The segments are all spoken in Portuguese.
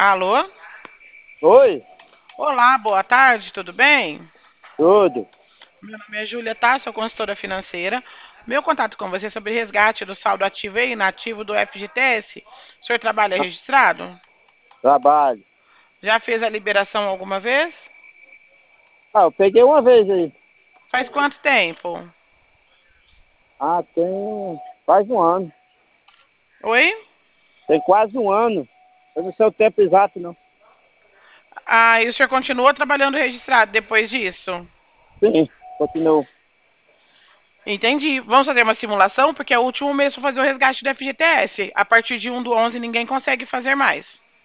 Alô? Oi, Olá, boa tarde, tudo bem? tudo. Meu nome é Júlia, tá? Sou consultora financeira. Meu contato com você é sobre resgate do saldo ativo e inativo do FGTS. O senhor trabalha registrado? Trabalho. Já fez a liberação alguma vez? Eu peguei uma vez aí. Faz quanto tempo? Tem quase um ano. Oi? Tem quase um ano. Eu não sei o tempo exato, não. Ah, e o senhor continua trabalhando registrado depois disso? Sim, continuo. Entendi. Vamos fazer uma simulação, porque é o último mês para fazer o resgate do FGTS. A partir de 1/11 ninguém consegue fazer mais.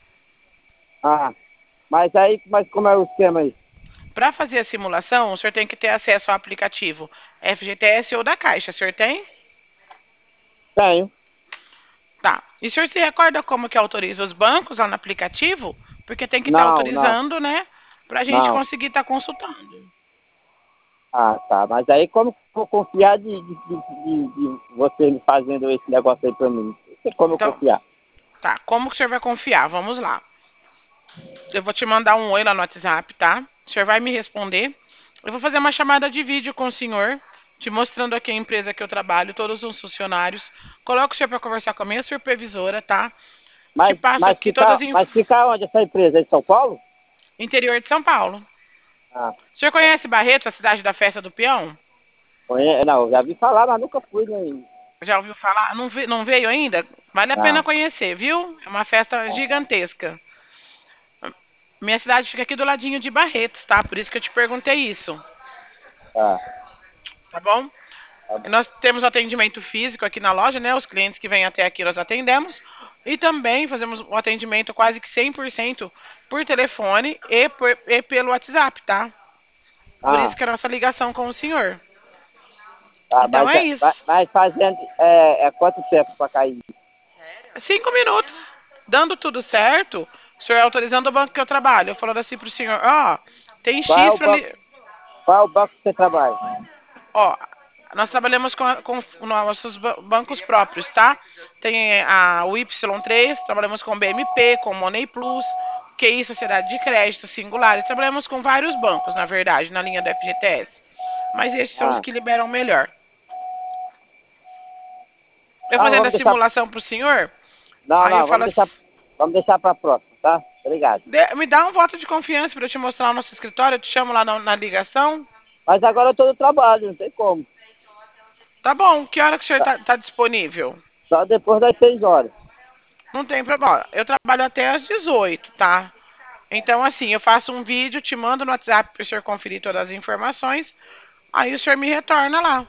Ah, mas como é o esquema aí? Para fazer a simulação, o senhor tem que ter acesso ao aplicativo FGTS ou da Caixa. O senhor tem? Tenho. Tá. E o senhor se recorda como que autoriza os bancos lá no aplicativo? Porque tem que estar Não, não, autorizando, né? Para a gente não. conseguir estar consultando. Tá. Mas aí como que eu vou confiar de você me fazendo esse negócio aí pra mim? Não sei como eu Então, confiar. tá. Como que o senhor vai confiar? Vamos lá. Eu vou te mandar um oi lá no WhatsApp, tá? O senhor vai me responder. Eu vou fazer uma chamada de vídeo com o senhor, te mostrando aqui a empresa que eu trabalho, todos os funcionários. Coloco o senhor para conversar com a minha supervisora, tá? Te Mas, passo mas, aqui todas ficar, as mas ficar onde essa empresa? Aí em São Paulo? interior de São Paulo. Ah, O senhor conhece Barretos, a cidade da festa do peão? não, já vi falar, mas nunca fui, né? Já ouviu falar? Não veio ainda? Vale a pena Não. conhecer, viu? É uma festa gigantesca. Minha cidade fica aqui do ladinho de Barretos, tá? Por isso que eu te perguntei isso, Tá. tá bom? Tá bom. Nós temos atendimento físico aqui na loja, né? Os clientes que vêm até aqui nós atendemos. E também fazemos um atendimento quase que 100% por telefone e pelo WhatsApp, tá? Por isso Ah, que a nossa ligação com o senhor. tá, Então é isso. mas fazendo quanto tempo para cair? 5 minutos. Dando tudo certo, o senhor autorizando o banco que eu trabalho. Eu falando assim pro senhor, ó, tem Qual é X o para banco, li... qual é o banco que você trabalha? Ó, nós trabalhamos com nossos bancos próprios, tá? Tem o Y3, trabalhamos com BMP, com Money Plus, QI Sociedade de Crédito, Singular. Trabalhamos com vários bancos, na verdade, na linha do FGTS. Mas esses são os Ah, que liberam melhor. Eu não, fazendo vamos a deixar. simulação pro senhor, Não, aí eu não, falo assim, vamos deixar para próxima, tá? Obrigado. me dá um voto de confiança para eu te mostrar o nosso escritório, eu te chamo lá na ligação. Mas agora eu tô no trabalho, não tem como. Tá bom, que hora que o senhor Tá, tá disponível? só depois das 6 horas. Não tem problema. Ó, eu trabalho até às 18, tá? Então, assim, eu faço um vídeo, te mando no WhatsApp para o senhor conferir todas as informações. Aí o senhor me retorna lá.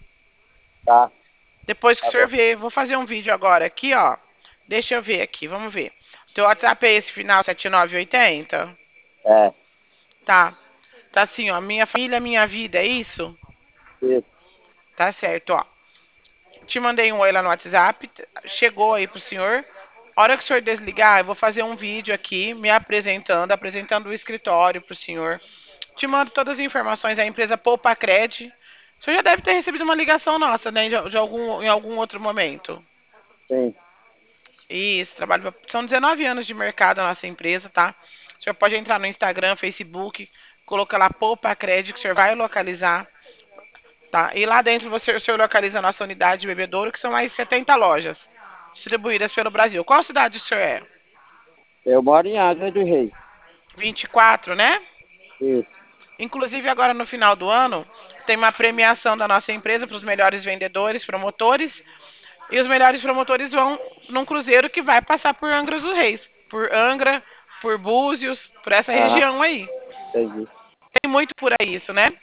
Tá, Depois que o tá senhor bom. ver, vou fazer um vídeo agora aqui, ó. Deixa eu ver aqui, vamos ver. Teu WhatsApp é esse final 7980? É, Tá. Tá assim, ó. Minha família, minha vida, é isso? isso. Tá certo, ó. Te mandei um oi lá no WhatsApp. Chegou aí pro senhor. A hora que o senhor desligar, eu vou fazer um vídeo aqui me apresentando o escritório pro senhor. Te mando todas as informações da empresa Poupa Cred. O senhor já deve ter recebido uma ligação nossa, né? Em algum outro momento. Sim. Isso, são 19 anos de mercado a nossa empresa, tá? O senhor pode entrar no Instagram, Facebook, colocar lá Poupa Cred, que o senhor vai localizar, tá? E lá dentro o senhor localiza a nossa unidade de bebedouro, que são mais 70 lojas distribuídas pelo Brasil. Qual cidade o senhor é? Eu moro em Angra do Rei. 24, né? Isso. Inclusive, agora no final do ano, tem uma premiação da nossa empresa para os melhores vendedores, promotores. E os melhores promotores vão num cruzeiro que vai passar por Angra dos Reis. Por Angra, por Búzios, por essa Aham, região aí. entendi. Tem muito por aí isso, né?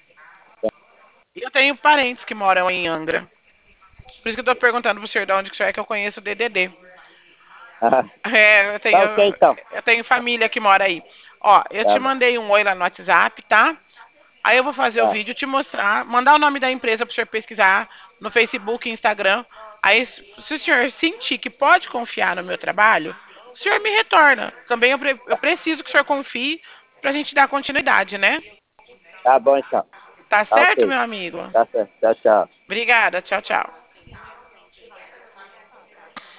E eu tenho parentes que moram em Angra. Por isso que eu tô perguntando pro senhor de onde que o senhor é, que eu conheço o DDD. Ah, É, tá ok então. eu tenho família que mora aí. Ó, eu te Tá bom. mandei um oi lá no WhatsApp, tá? Aí eu vou fazer o Tá. vídeo, te mostrar, mandar o nome da empresa para o senhor pesquisar no Facebook e Instagram. Aí, se o senhor sentir que pode confiar no meu trabalho, o senhor me retorna. Também eu preciso que o senhor confie para a gente dar continuidade, né? Tá bom então. Tá Tá certo, ok. meu amigo? Tá certo. Tchau, tchau. Obrigada, tchau, tchau.